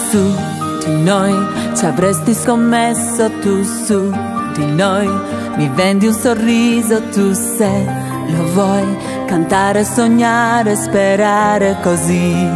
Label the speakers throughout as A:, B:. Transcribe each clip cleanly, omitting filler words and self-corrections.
A: su di noi, ci avresti scommesso tu su di noi, mi vendi un sorriso tu se lo vuoi, cantare, sognare, sperare così.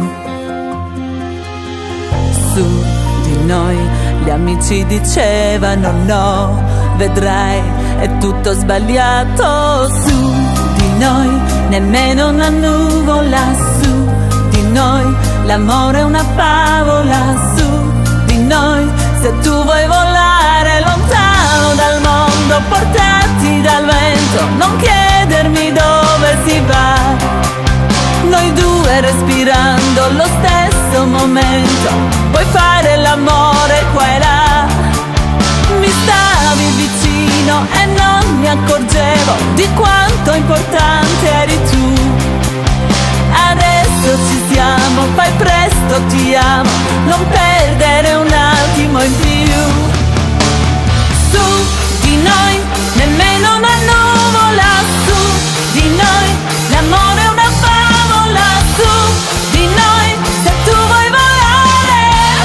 A: Su di noi, gli amici dicevano no, vedrai è tutto sbagliato. Su di noi, nemmeno una nuvola. Su di noi, l'amore è una favola. Su di noi, se tu vuoi volare lontano dal mondo, portati dal vento, non chiedermi dove si va. Noi due respirando lo stesso momento, puoi fare l'amore qua e là. Mi stavi vicino e non mi accorgevo di quanto importante eri tu. Adesso ci siamo, fai presto, ti amo, non perdere un attimo in più. Su di noi, nemmeno una nuvola. Su di noi, l'amore è una favola. Su di noi, se tu vuoi volare.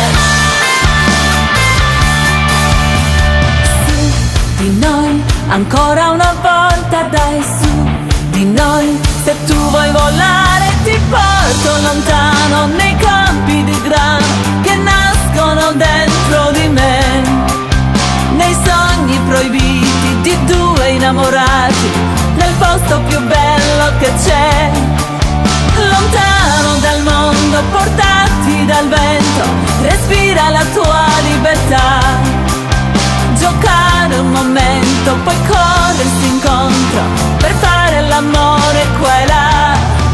A: Su di noi, ancora una volta dai. Su di noi, se tu vuoi volare, ti porto lontano nei campi di grano che nascono dentro di me, nei sogni proibiti di due innamorati, nel posto più bello che c'è. Lontano dal mondo, portati dal vento, respira la tua libertà. Giocare un momento, poi corrersi incontro per fare l'amore qua e là.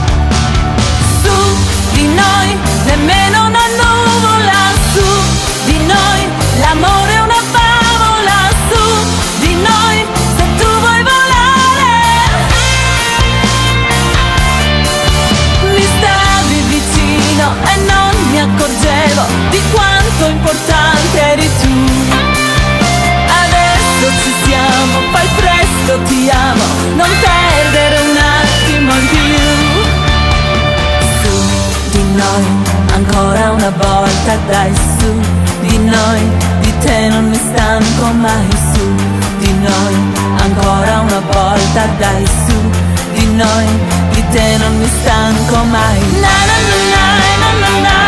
A: Su di noi, nemmeno una nuvola. Su di noi, l'amore è una favola. Su di noi, se tu vuoi volare. Mi stavi vicino e non mi accorgevo di quanto importante eri tu. Adesso ci siamo, fai presto, ti amo, non perdere un attimo in più. Su di noi, ancora una volta dai. Su di noi, di te non mi stanco mai. Su di noi, ancora una volta dai. Su di noi, di te non mi stanco mai. Na na na na na na na.